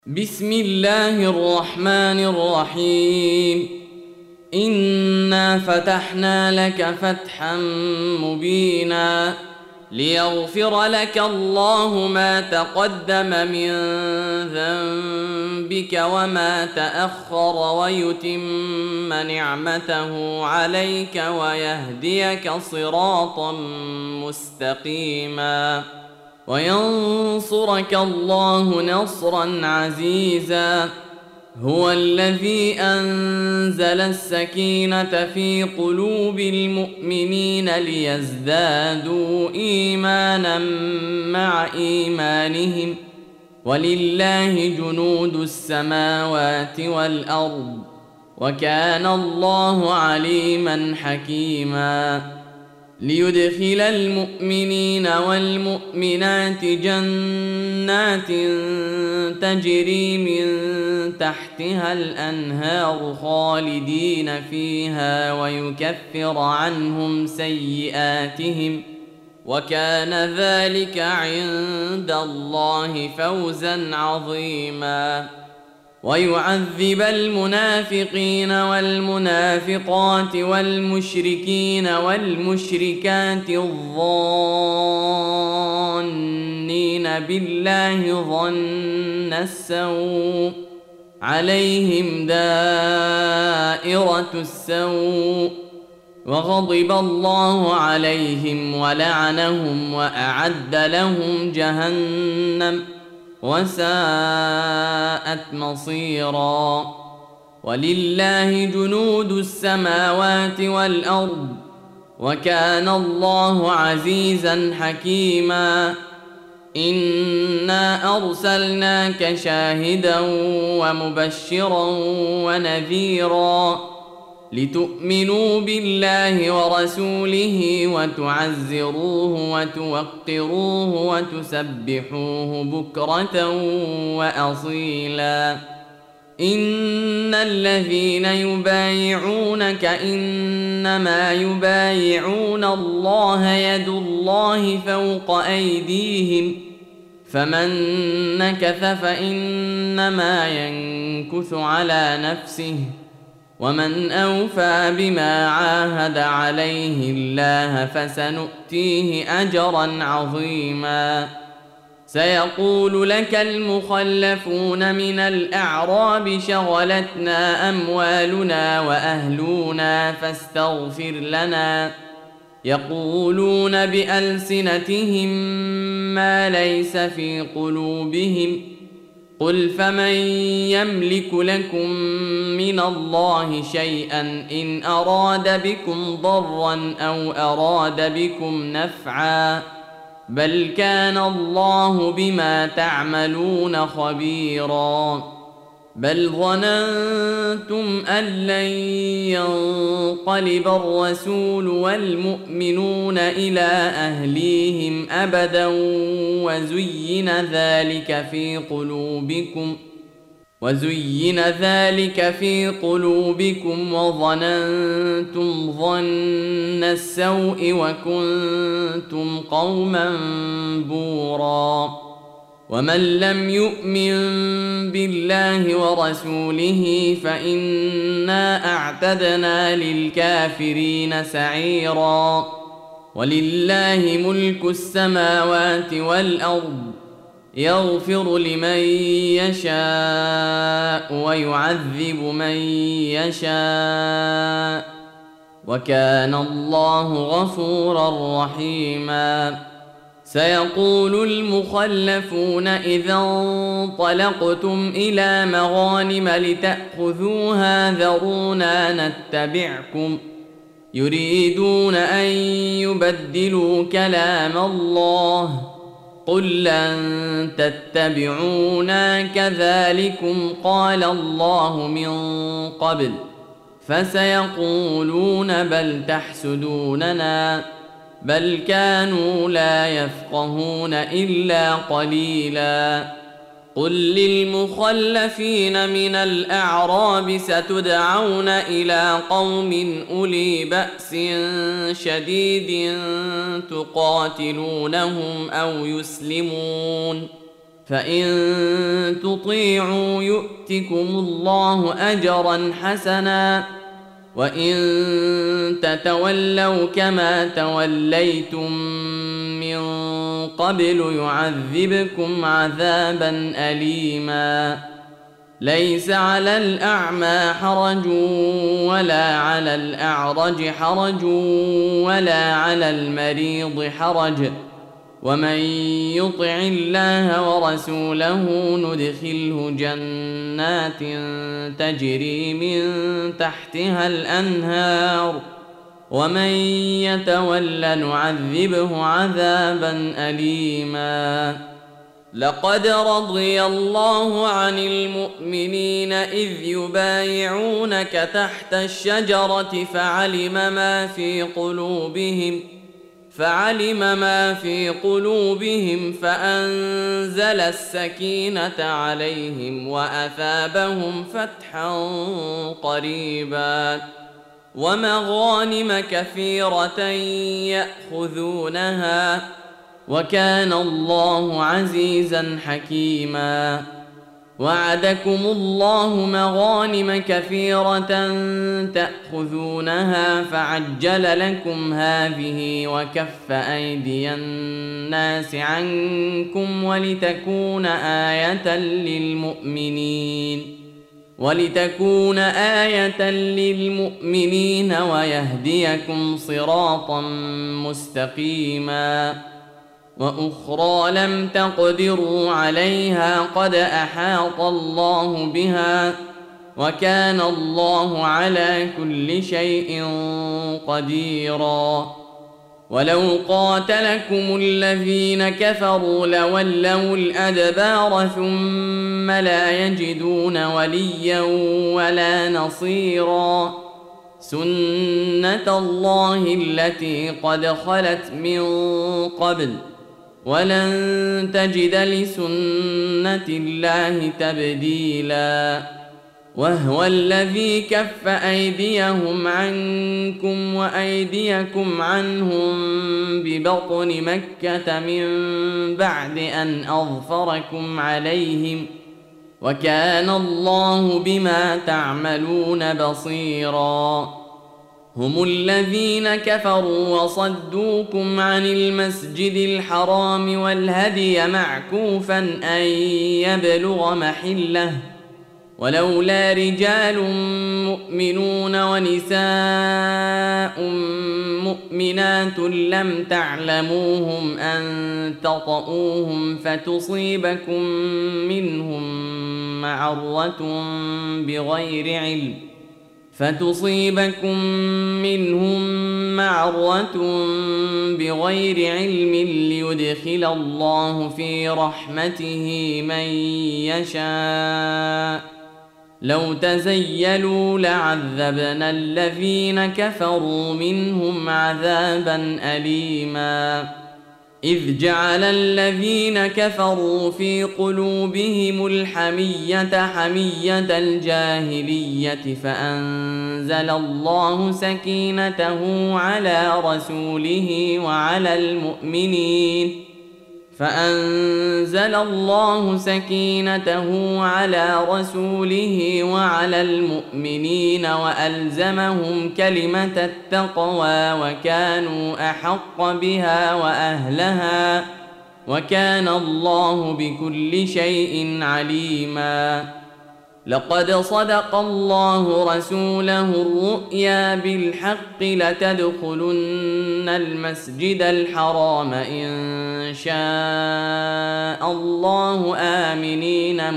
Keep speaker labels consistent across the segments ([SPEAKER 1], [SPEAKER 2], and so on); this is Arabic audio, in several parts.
[SPEAKER 1] بسم الله الرحمن الرحيم. إنا فتحنا لك فتحا مبينا ليغفر لك الله ما تقدم من ذنبك وما تأخر ويتم نعمته عليك ويهديك صراطا مستقيما وينصرك الله نصرا عزيزا. هو الذي أنزل السكينة في قلوب المؤمنين ليزدادوا إيمانا مع إيمانهم ولله جنود السماوات والأرض وكان الله عليما حكيما. ليدخل المؤمنين والمؤمنات جنات تجري من تحتها الأنهار خالدين فيها ويكفر عنهم سيئاتهم وكان ذلك عند الله فوزا عظيما. ويعذب المنافقين والمنافقات والمشركين والمشركات الظانين بالله ظن السوء عليهم دائرة السوء وغضب الله عليهم ولعنهم وأعد لهم جهنم وساءت مصيرا. ولله جنود السماوات والأرض وكان الله عزيزا حكيما. إنا أرسلناك شاهدا ومبشرا ونذيرا لتؤمنوا بالله ورسوله وتعزروه وتوقروه وتسبحوه بكرة وأصيلا. إن الذين يبايعونك إنما يبايعون الله يد الله فوق أيديهم فمن نكث فإنما ينكث على نفسه ومن أوفى بما عاهد عليه الله فسنؤتيه أجرا عظيما. سيقول لك المخلفون من الأعراب شغلتنا أموالنا وأهلنا فاستغفر لنا يقولون بألسنتهم ما ليس في قلوبهم قل فمن يملك لكم من الله شيئا إن أراد بكم ضرا أو أراد بكم نفعا بل كان الله بما تعملون خبيرا. بل ظننتم أن لن ينقلب الرسول والمؤمنون إلى أهليهم أبدا وزين ذلك في قلوبكم وظننتم ظن السوء وكنتم قوما بورا. ومن لم يؤمن بالله ورسوله فإنا أعتدنا للكافرين سعيرا. ولله ملك السماوات والأرض يغفر لمن يشاء ويعذب من يشاء وكان الله غفورا رحيما. سيقول المخلفون إذا انطلقتم إلى مغانم لتأخذوها ذرونا نتبعكم يريدون أن يبدلوا كلام الله قل لن تتبعونا كذلكم قال الله من قبل فسيقولون بل تحسدوننا بل كانوا لا يفقهون إلا قليلا. قل للمخلفين من الأعراب ستدعون إلى قوم أولي بأس شديد تقاتلونهم أو يسلمون فإن تطيعوا يؤتكم الله أجرا حسنا وإن تتولوا كما توليتم من قبل يعذبكم عذابا أليما ليس على الأعمى حرج ولا على الأعرج حرج ولا على المريض حرج ومن يطع الله ورسوله ندخله جنات تجري من تحتها الأنهار ومن يتول نعذبه عذابا أليما لقد رضي الله عن المؤمنين إذ يبايعونك تحت الشجرة فعلم ما في قلوبهم فأنزل السكينة عليهم وأثابهم فتحا قريبا ومغانم كثيرة يأخذونها وكان الله عزيزا حكيما وعدكم الله مغانم كثيرة تأخذونها فعجل لكم هذه وكف أيدي الناس عنكم ولتكون آية للمؤمنين ويهديكم صراطا مستقيما وأخرى لم تقدروا عليها قد أحاط الله بها وكان الله على كل شيء قديرا ولو قاتلكم الذين كفروا لولوا الأدبار ثم لا يجدون وليا ولا نصيرا سنة الله التي قد خلت من قبل ولن تجد لسنة الله تبديلا وهو الذي كف أيديهم عنكم وأيديكم عنهم ببطن مكة من بعد أن أظفركم عليهم وكان الله بما تعملون بصيرا هم الذين كفروا وصدوكم عن المسجد الحرام والهدي معكوفا أن يبلغ محله ولولا رجال مؤمنون ونساء مؤمنات لم تعلموهم أن تطؤوهم فتصيبكم منهم معرة بغير علم ليدخل الله في رحمته من يشاء لو تزيلوا لعذبنا الذين كفروا منهم عذابا أليما إذ جعل الذين كفروا في قلوبهم الحمية حمية الجاهلية فأنزل الله سكينته على رسوله وعلى المؤمنين وألزمهم كلمة التقوى وكانوا أحق بها وأهلها وكان الله بكل شيء عليما لقد صدق الله رسوله الرؤيا بالحق لتدخلن المسجد الحرام إن شاء الله آمنين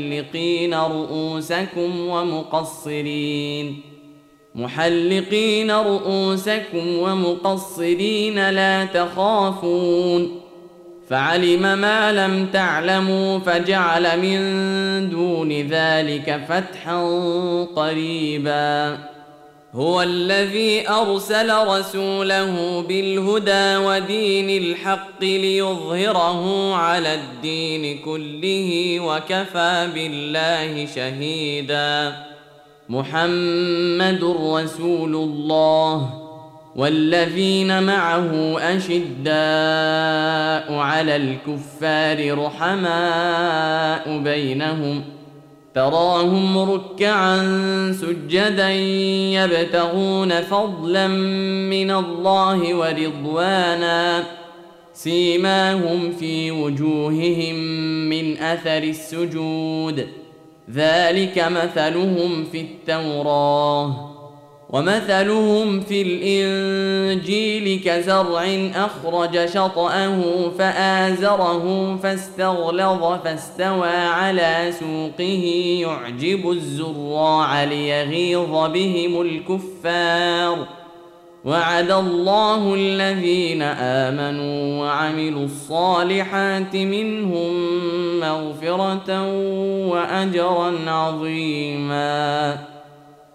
[SPEAKER 1] محلقين رؤوسكم ومقصرين لا تخافون فعلم ما لم تعلموا فجعل من دون ذلك فتحا قريبا هو الذي أرسل رسوله بالهدى ودين الحق ليظهره على الدين كله وكفى بالله شهيدا محمد رسول الله والذين معه أشداء على الكفار رحماء بينهم تراهم ركعا سجدا يبتغون فضلا من الله ورضوانا سيماهم في وجوههم من أثر السجود ذلك مثلهم في التوراة ومثلهم في الإنجيل كزرع أخرج شطأه فآزره فاستغلظ فاستوى على سوقه يعجب الزراع ليغيظ بهم الكفار وعد الله الذين آمنوا وعملوا الصالحات منهم مغفرة وأجرا عظيما.